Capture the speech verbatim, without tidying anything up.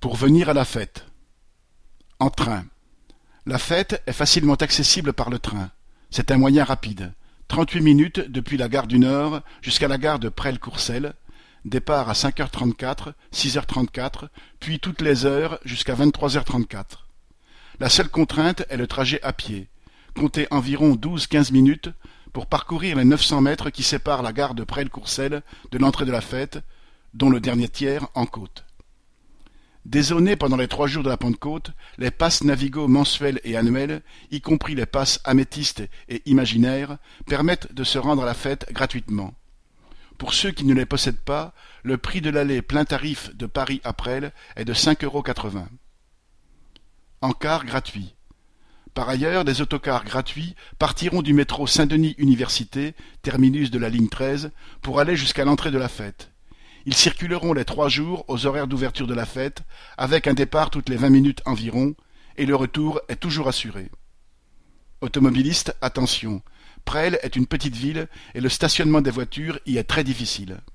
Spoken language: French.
Pour venir à la fête. En train. La fête est facilement accessible par le train. C'est un moyen rapide. trente-huit minutes depuis la gare du Nord jusqu'à la gare de Presles-Courcelles. Départ à cinq heures trente-quatre, six heures trente-quatre, puis toutes les heures jusqu'à vingt-trois heures trente-quatre. La seule contrainte est le trajet à pied. Comptez environ douze à quinze minutes pour parcourir les neuf cents mètres qui séparent la gare de Presles-Courcelles de l'entrée de la fête, dont le dernier tiers en côte. Dézonés pendant les trois jours de la Pentecôte, les passes Navigo mensuels et annuels, y compris les passes améthystes et imaginaires, permettent de se rendre à la fête gratuitement. Pour ceux qui ne les possèdent pas, le prix de l'aller plein tarif de Paris à Presles est de cinq euros quatre-vingts. Encart gratuit. Par ailleurs, des autocars gratuits partiront du métro Saint-Denis Université, terminus de la ligne treize, pour aller jusqu'à l'entrée de la fête. Ils circuleront les trois jours aux horaires d'ouverture de la fête, avec un départ toutes les vingt minutes environ, et le retour est toujours assuré. Automobilistes, attention, Presles est une petite ville et le stationnement des voitures y est très difficile.